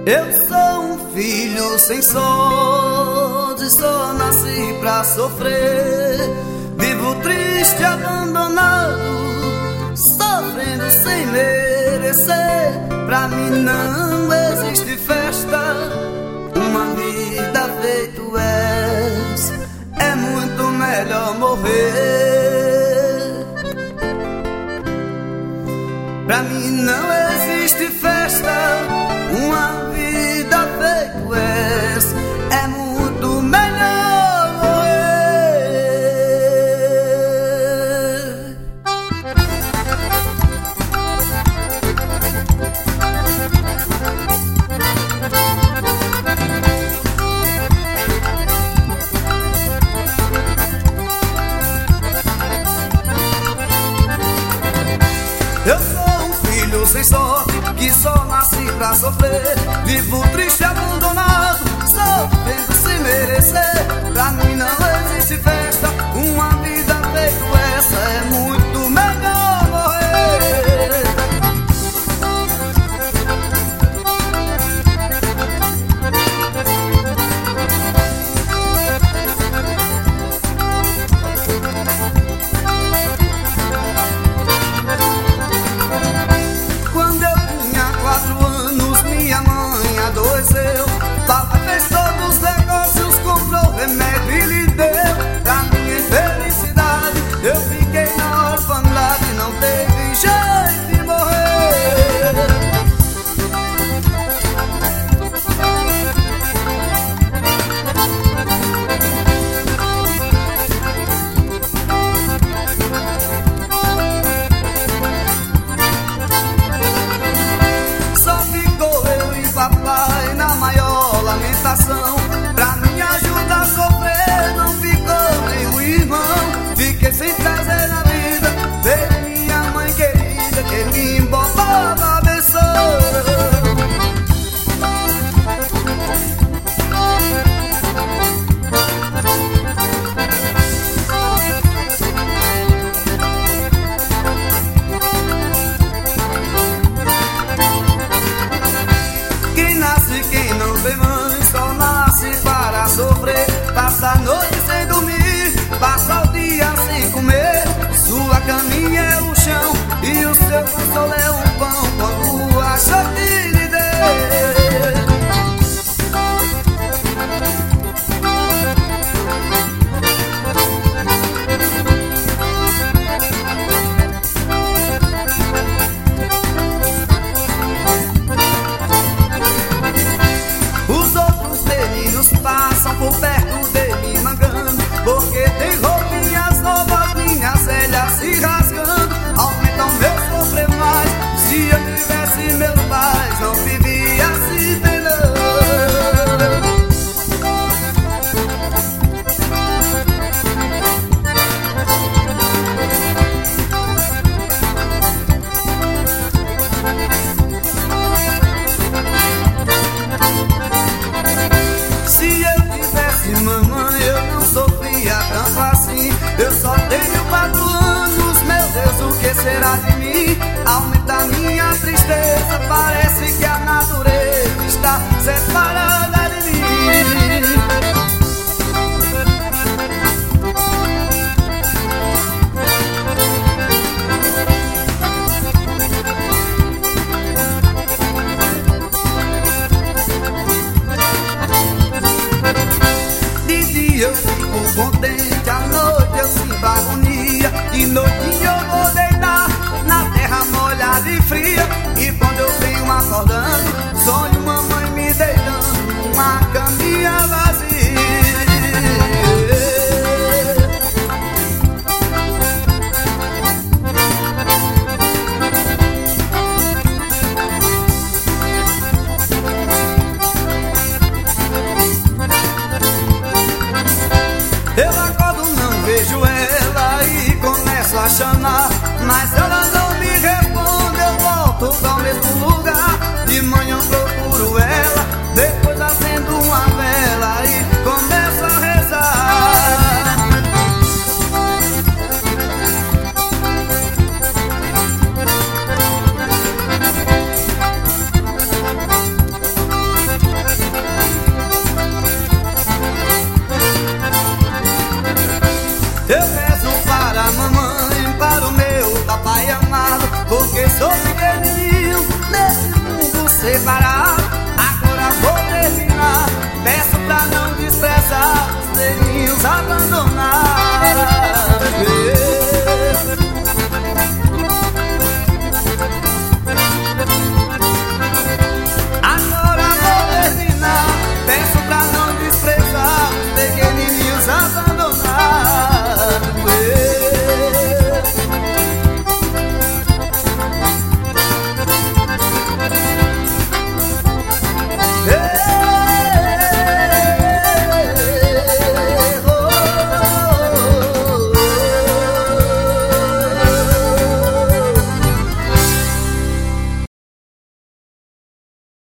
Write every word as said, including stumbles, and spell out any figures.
Eu sou um filho sem sorte, só nasci pra sofrer. Vivo triste, abandonado, sofrendo sem merecer. Pra mim não existe festa, uma vida feito és. É muito melhor morrer. Pra mim não existe festa, uma vida feito és. É muito melhor morrer. Eu sou um filho sem sorte, que só nasci pra sofrer. Vivo triste, abandonado, sofrendo sem merecer. Pra mim não existe festa, uma vida feito essa. É muito melhor morrer. Quando eu tinha quatro anos, minha mãe adoeceu. Papai fez todos os negócios, comprou remédio e lhe deu. Pra minha infelicidade, eu fiquei na orfandade, não teve jeito de morrer. Só ficou eu e papai na maior lamentação. Pra me ajudar a sofrer, não ficou nem o irmão. Fiquei sem prazer na vida, veio minha mãe querida, que me embobava a benção. Quem nasce, quem não tem mãe, só nasce para sofrer. Passa a noite sem dormir, passa o dia sem comer. Sua caminha é o chão e o seu consolo é um pão, quando acha que lhe dê. Os outros meninos passam por perto de mim mangando, porque tem roupinhas novas, minhas velhas se rasgando. Aumentam meu sofrer mais, se eu tivesse meus pais, não vivia assim bem não. Se eu tivesse mamãe, eu não sofria tanto assim. Eu só tenho quatro anos, meu Deus, o que será de mim? Aumenta minha tristeza, parece que a natureza está separada de mim. De dia eu fico contente, à noite eu sinto agonia. De noite eu vou deitar na terra molhada e fria. E quando eu venho acordando, sonho mamãe me deitando numa caminha vazia. Eu acordo Eu rezo para a mamãe, para o meu papai amado, porque sou pequenininho nesse mundo separado. Agora vou terminar, peço pra não desprezar os velhinhos abandonados.